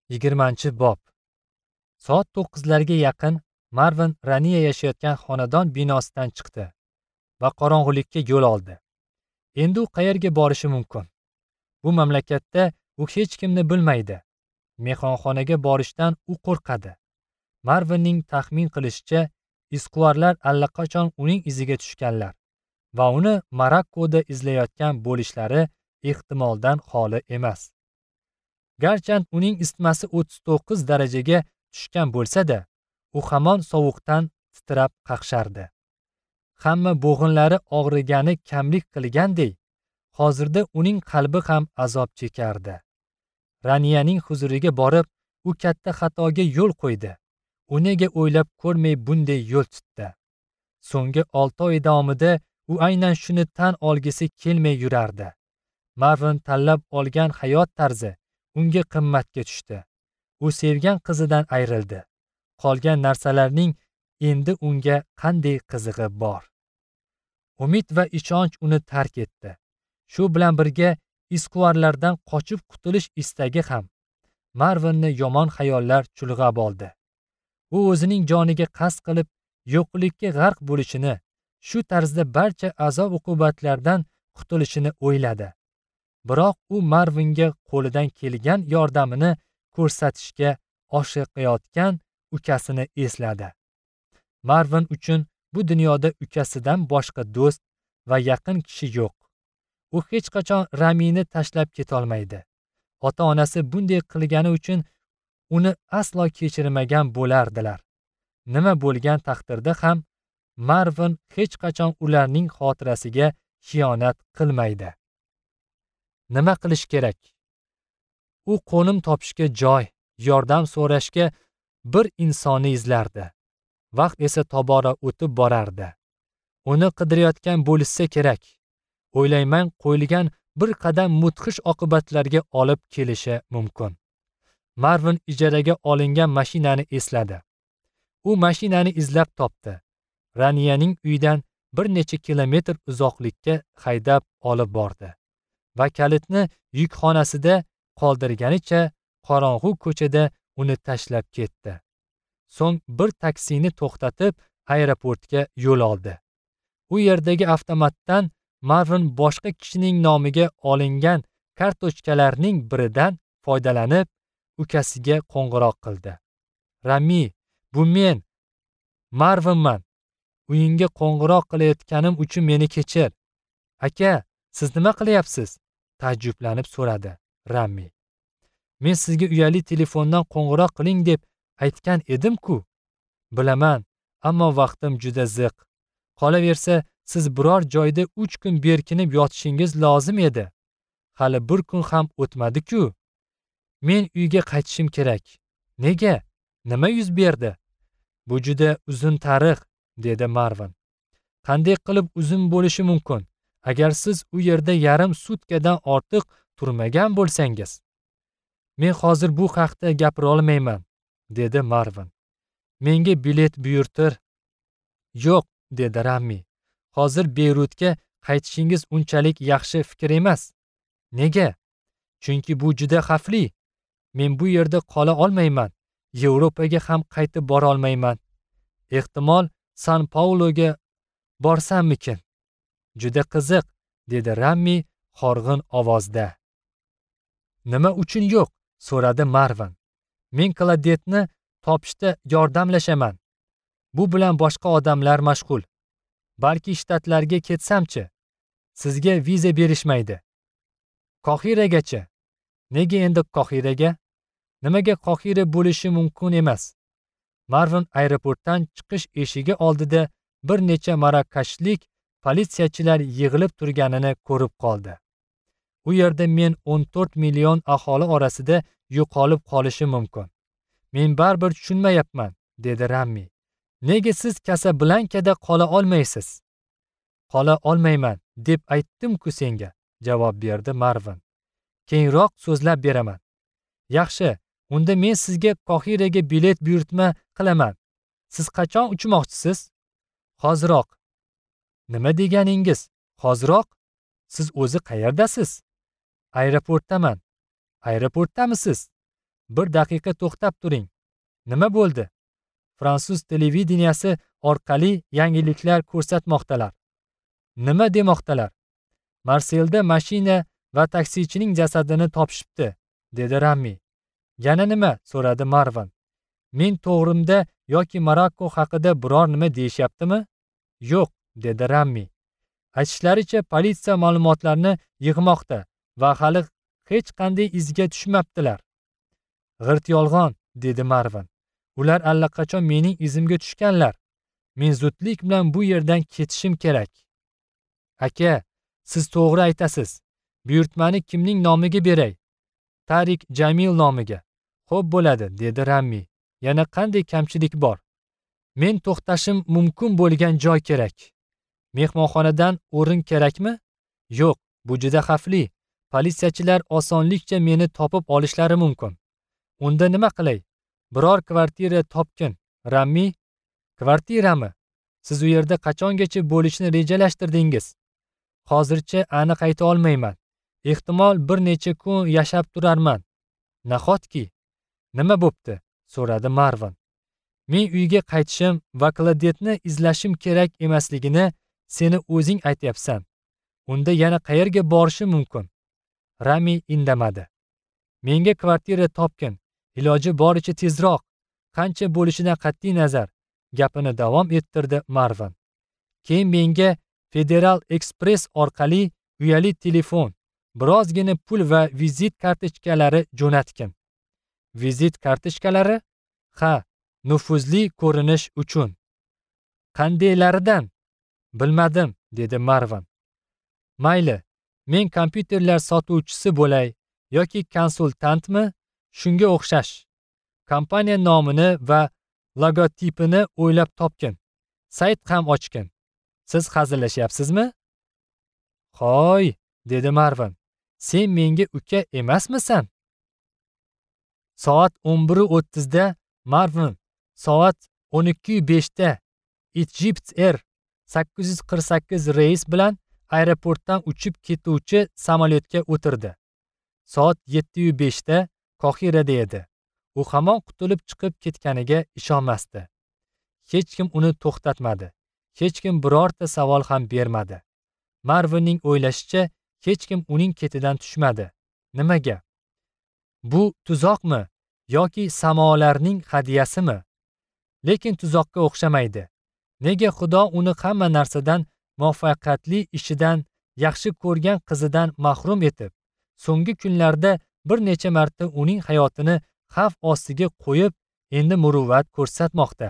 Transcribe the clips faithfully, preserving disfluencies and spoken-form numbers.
yigirmanchi bob. Soat to'qqizlarga yaqin Marvin Raniya yashayotgan xonadon binosidan chiqdi va qorong'ulikka yo'l oldi. Endi u qayerga borishi mumkin? Bu mamlakatda u hech kimni bilmaydi. Mehmonxonaga borishdan u qo'rqadi. Marvinning taxmin qilishicha, izquvarlar allaqachon uning iziga tushganlar va uni Marokkoda izlayotgan bo'lishlari ehtimoldan xoli emas. Garchand uning isitmasi o'ttiz to'qqiz darajaga tushgan bo'lsa-da, u hamon sovuqdan titrab qaqshardi. Hamma bo'g'inlari og'rigani kamlik qilgandek, hozirda uning qalbi ham azob chekardi. Raniyaning huzuriga borib, u katta xatoga yo'l qo'ydi. U nega o'ylab ko'rmay bunday yo'l tutdi? So'nggi olti oy davomida u aynan shuni tan olgisi kelmay yurardi. Marvin tanlab olgan hayot tarzi unga qimmatga tushdi. U sevgan qizidan ayrildi. Qolgan narsalarning endi unga qanday qizig'i bor? Umid va ishonch uni tark etdi. Shu bilan birga izquvarlardan qochib qutulish istagi ham Marvinni yomon xayollar chulg'ab oldi. U o'zining joniga qasd qilib yo'qlikka g'arq bo'lishini, shu tarzda barcha azob-uqubatlardan qutulishini o'yladi. Biroq u Marvinga qo'lidan kelgan yordamini ko'rsatishga oshiqayotgan ukasini esladi. Marvin uchun bu dunyoda ukasidan boshqa do'st va yaqin kishi yo'q. U hech qachon Ramini tashlab ketolmaydi. Ota-onasi bunday qilgani uchun uni aslo kechirmagan bo'lardilar. Nima bo'lgan taqdirda ham Marvin hech qachon ularning xotirasiga xiyonat qilmaydi. Nima qilish kerak? U qo'nim topishga joy, yordam so'rashga bir insonni izlardi. Vaqt esa tobora o'tib borardi. Uni qidirayotgan bo'lsa kerak. O'ylayman, qo'yilgan bir qadam mudhish oqibatlarga olib kelishi mumkin. Marvin ijaraga olingan mashinani esladi. U mashinani izlab topdi. Raniyaning uyidan bir necha kilometr uzoqlikka haydab olib bordi va kalitni yukxonasida qoldirganicha qorong'u ko'chada uni tashlab ketdi. So'ng bir taksini to'xtatib aeroportga yo'l oldi. U yerdagi avtomatdan Marvin boshqa kishining nomiga olingan kartochkalarning biridan foydalanib ukasiga qo'ng'iroq qildi. Rami, bu men, Marvinman. Uyingga qo'ng'iroq qilayotganim uchun meni kechir. Aka, siz nima qilyapsiz? Taajjublanib so'radi Rami. Men sizga uyali telefondan qo'ng'iroq qiling deb aytgan edim-ku. Bilaman, ammo vaqtim juda ziq. Qolaversa, siz biror joyda uch kun berkinib yotishingiz lozim edi. Hali bir kun ham o'tmadi-ku. Men uyga qaytishim kerak. Nega? Nima yuz berdi? Bu juda uzun tarix, dedi Marvin. Qanday qilib uzun bo'lishi mumkin, agar siz u yerda yarim sutkadan ortiq turmagan bo'lsangiz? Men hozir bu haqda gapira olmayman, dedi Marvin. Menga bilet buyurtir. Yo'q, dedi Rami. Hozir Beyrutga qaytishingiz unchalik yaxshi fikr emas. Nega? Chunki bu juda xavfli. Men bu yerda qola olmayman. Yevropaga ham qaytib bora olmayman. Ehtimol San-Pauloga borsammikin? Juda qiziq, dedi Rami horg'in ovozda. Nima uchun yo'q? So'radi Marvin. Men Kladetni topishda yordamlashaman. Bu bilan boshqa odamlar mashg'ul. Balki shtatlarga ketsamchi? Sizga viza berishmaydi. Qohiragacha. Nega endi Qohiraga? Nimaga Qohira bo'lishi mumkin emas? Marvin aeroportdan chiqish eshigi oldida bir necha marokashlik politsiyachilar yig'ilib turganini ko'rib qoldi. U yerda men o'n to'rt million aholi orasida yo'qolib qolishi mumkin. Men baribir tushunmayapman, dedi Rami. Nega siz Kasablankada qola olmaysiz? Qola olmayman, deb aytdim-ku senga, javob berdi Marvin. Keyinroq so'zlab beraman. Yaxshi, unda men sizga Qohiraga bilet buyurtma qilaman. Siz qachon uchmoqchisiz? Hoziroq. Nima deganingiz? Hoziroq? Siz o'zi qayerdasiz? Aeroportdaman. Aeroportdamisiz? Bir daqiqa to'xtab turing. Nima bo'ldi? Fransuz televideniyasi orqali yangiliklar ko'rsatmoqdalar. Nima demoqdalar? Marselda mashina va taksichining jasadini topishibdi, dedi Rammi. Yana nima? So'radi Marvin. Men to'g'rimda yoki Marokko haqida biror nima deyishyaptimi? Yo'q, dedi Rammi. Aytishlaricha politsiya ma'lumotlarni yig'moqda va hali hech qanday izga tushmabdilar. G'irt yolg'on, dedi Marvin. Ular allaqachon mening izimga tushganlar. Men zudlik bilan bu yerdan ketishim kerak. Aka, siz to'g'ri aytasiz. Buyurtmani kimning nomiga beray? Tarik Jamil nomiga. Xo'p bo'ladi, dedi Rammi. Yana qanday kamchilik bor? Men to'xtashim mumkin bo'lgan joy kerak. Mehmonxonadan o'rin kerakmi? Yo'q, bu juda xavfli. Politsiyachilar osonlikcha meni topib olishlari mumkin. Unda nima qilay? Biror kvartira topgin. Rammi, kvartirami? Siz u yerda qachongacha bo'lishni rejalashtirdingiz? Hozircha aniq ayta olmayman. Ehtimol bir necha kun yashab turarman. Nahotki? Nima bo'pti? So'radi Marvin. Men uyga qaytishim va Kladetni izlashim kerak emasligini seni o'zing aytyapsan. Unda yana qayerga borishim mumkin? Rammi indamadi. Menga kvartira topgin. Iloji boricha tezroq. Qancha bo'lishidan qat'iy nazar, gapini davom ettirdi Marvin. Keyin menga Federal Express orqali uyali telefon, birozgina pul va vizit kartochkalari jo'natgin. Vizit kartochkalari? Ha, nufuzli ko'rinish uchun. Qandaylaridan? Bilmadim, dedi Marvin. Mayli, men kompyuterlar sotuvchisi bo'lay yoki konsultantmi? Shunga o'xshash. Kompaniya nomini va logotipini o'ylab topgin. Sayt ham ochgin. Siz hazillashyapsizmi? Xo'y, dedi Marvin. Sen menga uka emasmisan? Soat o'n bir o'ttiz da Marvin, soat o'n ikki besh da Egypt Air sakkiz yuz qirq sakkiz reys bilan aeroportdan uchib ketuvchi samolyotga o'tirdi. Soat yetti besh da Qohirada edi. U hamon qutulib chiqib ketganiga ishonmasdi. Hech kim uni to'xtatmadi. Hech kim birorta savol ham bermadi. Marvinning o'ylashicha, hech kim uning ketidan tushmadi. Nimaga? Bu tuzoqmi yoki samolarning hadyasimi? Lekin tuzoqqa o'xshamaydi. Nega Xudo uni hamma narsadan, muvaffaqiyatli ishidan, yaxshi ko'rgan qizidan mahrum etib, so'nggi kunlarda bir necha marta uning hayotini xavf ostiga qo'yib, endi muruvvat ko'rsatmoqda?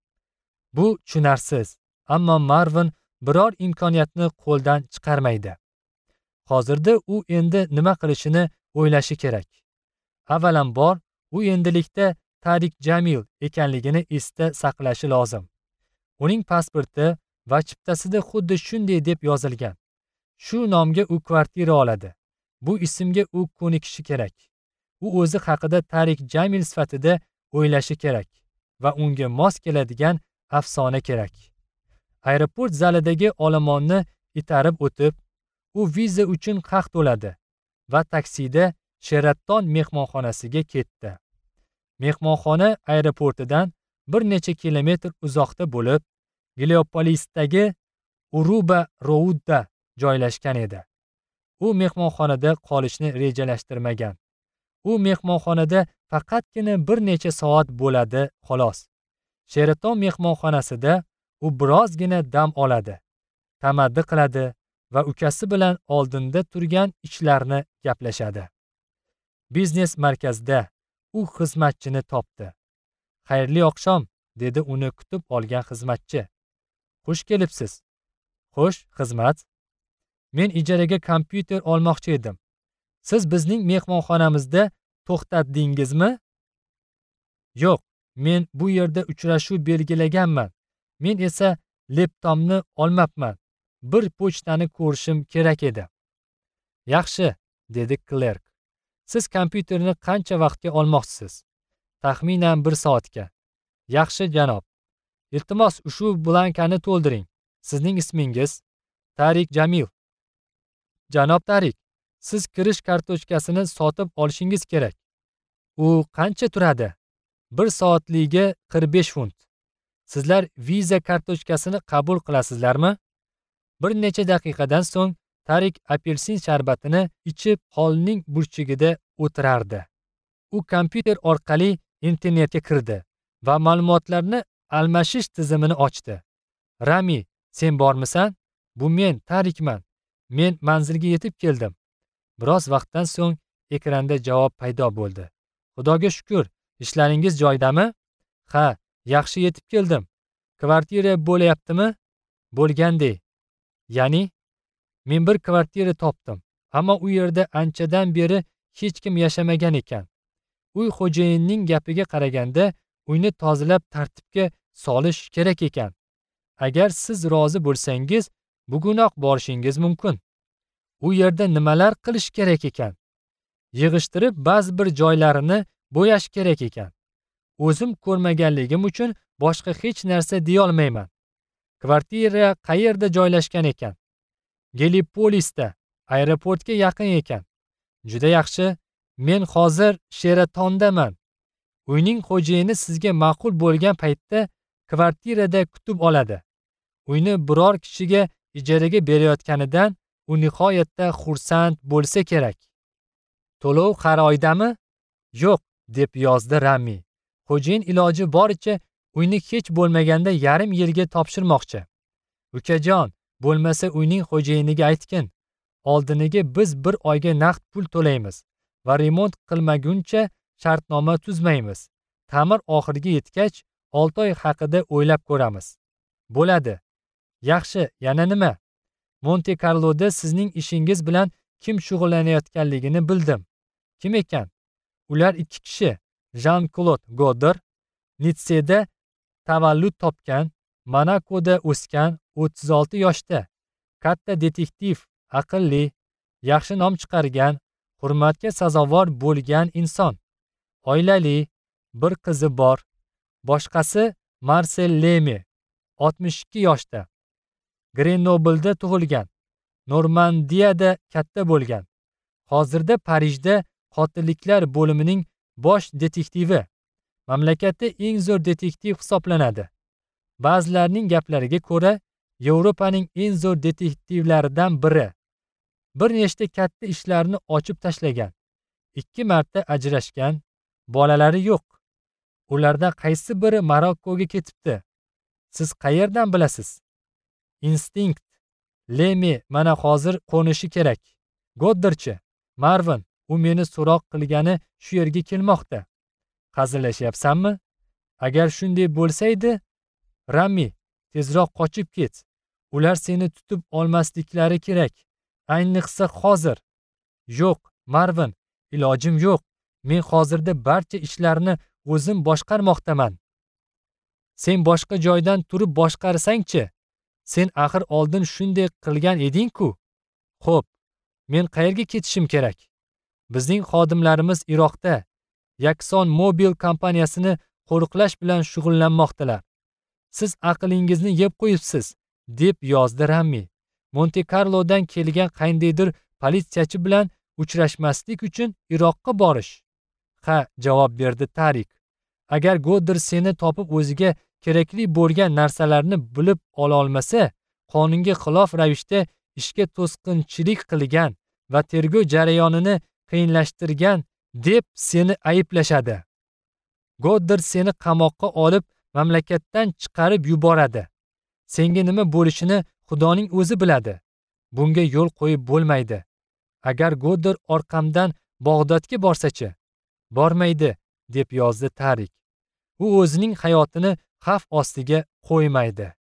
Bu tushunarsiz, ammo Marvin biror imkoniyatni qo'ldan chiqarmaydi. Hozirda u endi nima qilishini o'ylashi kerak. Avvalambor, u endilikda Tarik Jamil ekanligini esda saqlashi lozim. Uning pasporti va chiptasida xuddi shunday deb yozilgan. Shu nomga u kvartira oladi. Bu ismga u ko'nikishi kerak. U o'zi haqida Tarik Jamil sifatida o'ylashi kerak va unga mos keladigan afsona kerak. Aeroport zalidagi olomonni itarib o'tib, u viza uchun haq to'ladi va taksida Sheraton mehmonxonasiga ketdi. Mehmonxona aeroportidan bir necha kilometr uzoqda bo'lib, Geliopolisdagi Uruba Roadda joylashgan edi. U mehmonxonada qolishni rejalashtirmagan. U mehmonxonada faqatgina bir necha soat bo'ladi, xolos. Sheraton mehmonxonasida u birozgina dam oladi, tamaddi qiladi va ukasi bilan oldinda turgan ishlarni gaplashadi. Biznes markazida u xizmatchini topdi. Xayrli oqshom, dedi uni kutib olgan xizmatchi. Xush kelibsiz. Xo'sh, xizmat. Men ijaraga kompyuter olmoqchi edim. Siz bizning mehmonxonamizda to'xtatdingizmi? Yo'q, men bu yerda uchrashuv belgilaganman. Men esa laptopni olmabman. Bir pochtani ko'rishim kerak edi. Yaxshi, dedi klerk. Siz kompyuterni qancha vaqtga olmoqchisiz? Taxminan bir soatga. Yaxshi, janob. Iltimos, ushbu blankani to'ldiring. Sizning ismingiz? Tarik Jamil. Janob Tarik, siz kirish kartochkasini sotib olishingiz kerak. U qancha turadi? Bir soatligiga qirq besh funt. Sizlar viza kartochkasini qabul qilasizlarmi? Bir necha daqiqadan so'ng Tarik apelsin sharbatini ichib holning burchagida o'tirardi. U kompyuter orqali internetga kirdi va ma'lumotlarni almashish tizimini ochdi. Rami, sen bormisan? Bu men, Tarikman. Men manzilga yetib keldim. Biroz vaqtdan so'ng ekranda javob paydo bo'ldi. Xudoga shukr, ishlaringiz joyidami? Ha, yaxshi yetib keldim. Kvartira bo'layaptimi? Bo'lgandek. Ya'ni men bir kvartira topdim, ammo u yerda anchadan beri hech kim yashamagan ekan. Uy xo'jayinining gapiga qaraganda, uyni tozalab tartibga solish kerak ekan. Agar siz rozi bo'lsangiz, bugunoq borishingiz mumkin. U yerda nimalar qilish kerak ekan? Yig'ishtirib ba'zi bir joylarini bo'yash kerak ekan. O'zim ko'rmaganligim uchun boshqa hech narsa deya olmayman. Kvartira qayerda joylashgan ekan? Gelipolisda, aeroportga yaqin ekan. Juda yaxshi. Men hozir Sheratondaman. Uyning xo'jayini sizga ma'qul bo'lgan paytda kvartirada kutib oladi. Uyni biror kishiga ijaraga berayotganidan u nihoyatda xursand bo'lsa kerak. To'lov har oydami? Yo'q, deb yozdi Rami. Xo'jayin iloji boricha uyni hech bo'lmaganda yarim yilga topshirmoqchi. Ukajon, bo'lmasa uyning xo'jayiniga aytgin. Oldiniga biz bir oyga naqd pul to'laymiz va remont qilmaguncha shartnoma tuzmaymiz. Ta'mir oxiriga yetgach, olti oy haqida o'ylab ko'ramiz. Bo'ladi. Yaxshi, yana nima? Monte-Karloda sizning ishingiz bilan kim shug'ullanayotganligini bildim. Kim ekan? Ular ikki kishi. Jean-Claude Godard, Nitseda tavallud topgan, Monakoda o'sgan, o'ttiz olti yoshda. Katta detektiv, aqlli, yaxshi nom chiqargan, hurmatga sazovor bo'lgan inson. Oilali, bir qizi bor. Boshqasi Marcel Leme, oltmish ikki yoshda. Grenoblda tug'ilgan. Normandiyada katta bo'lgan. Hozirda Parijda qotilliklar bo'limining bosh detektivi. Mamlakatda eng zo'r detektiv hisoblanadi. Ba'zilarning gaplariga ko'ra, Yevropaning eng zo'r detektivlaridan biri. Bir nechta katta ishlarni ochib tashlagan. Ikki marta ajrashgan, bolalari yo'q. Ulardan qaysi biri Marokkoga ketibdi? Siz qayerdan bilasiz? Instinkt. Leme mana hozir qo'nishi kerak. Goddarchi, Marvin, u meni so'roq qilgani shu yerga kelmoqda. Hazillashyapsanmi? Agar shunday bo'lsaydi, Rami, tezroq qochib ket. Ular seni tutib olmasliklari kerak. Ayniqsa hozir. Yo'q, Marvin, ilojim yo'q. Men hozirda barcha ishlarni o'zim boshqarmoqdaman. Sen boshqa joydan turib boshqarsang-chi? Sen axir oldin shunday qilgan eding-ku. Xo'p, men qayerga ketishim kerak? Bizning xodimlarimiz Iroqda Yakson Mobil kompaniyasini qo'riqlash bilan shug'ullanmoqdalar. Siz aqlingizni yeb qo'yibsiz, deb yozdi Rami. Monte-Karlodan kelgan qandaydir politsiyachi bilan uchrashmaslik uchun Iroqqa borish. Ha, javob berdi Tarik. Agar Godard seni topib o'ziga kerakli bo'lgan narsalarni bilib ola olmasa, qonunga xilof ravishda ishga to'sqinchilik qilgan va tergov jarayonini qiyinlashtirgan deb seni ayblashadi. Godard seni qamoqqa olib, mamlakatdan chiqarib yuboradi. Senga nima bo'lishini Xudoning o'zi biladi. Bunga yo'l qo'yib bo'lmaydi. Agar Godard orqamdan Bog'dodga borsa-chi? Bormaydi, deb yozdi Tarik. U o'zining hayotini xavf ostiga qo'ymaydi.